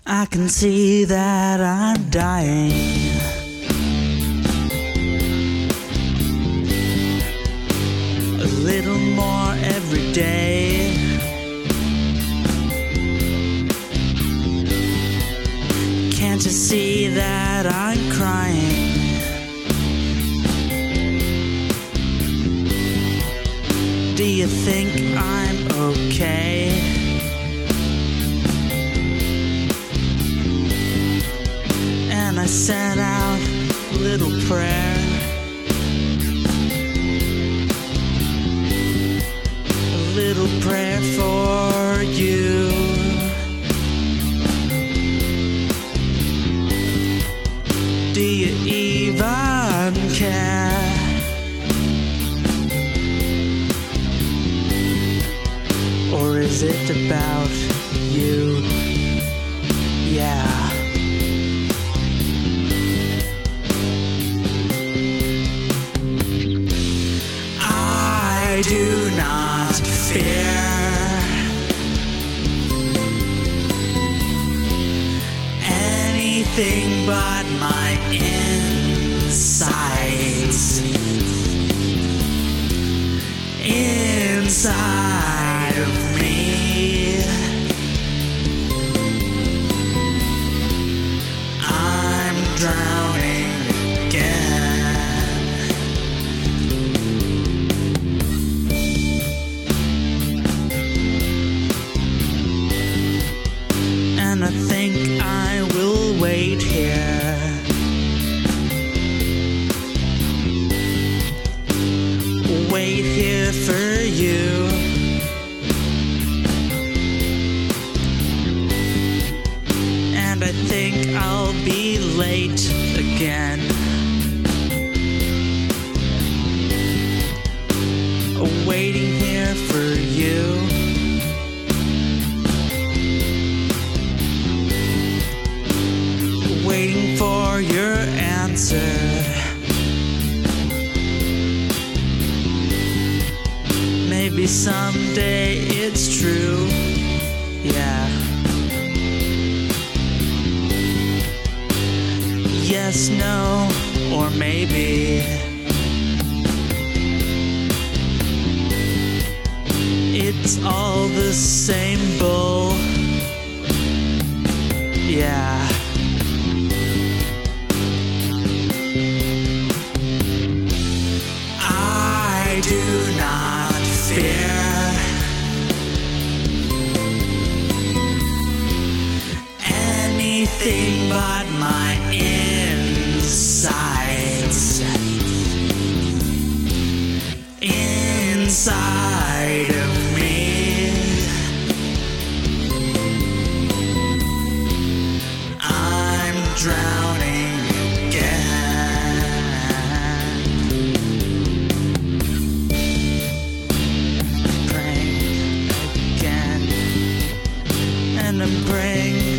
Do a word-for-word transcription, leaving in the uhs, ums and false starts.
I can see that I'm dying. A little more every day. Can't you see that I'm crying? Do you think I'm okay? And I sent out a little prayer, a little prayer for you. Do you even care? Or is it about you? Yeah. I do not fear anything but my insides. Inside of me, I'm drowning again. And I think I will wait here, wait here for you. And I think I'll be late again, waiting here for you. Waiting for your answer. Maybe someday it's true. Yeah. Yes, no, or maybe it's all the same bull. Yeah. I do not fear anything but my insides. Inside of me, I'm drowning again. Praying again, and I'm praying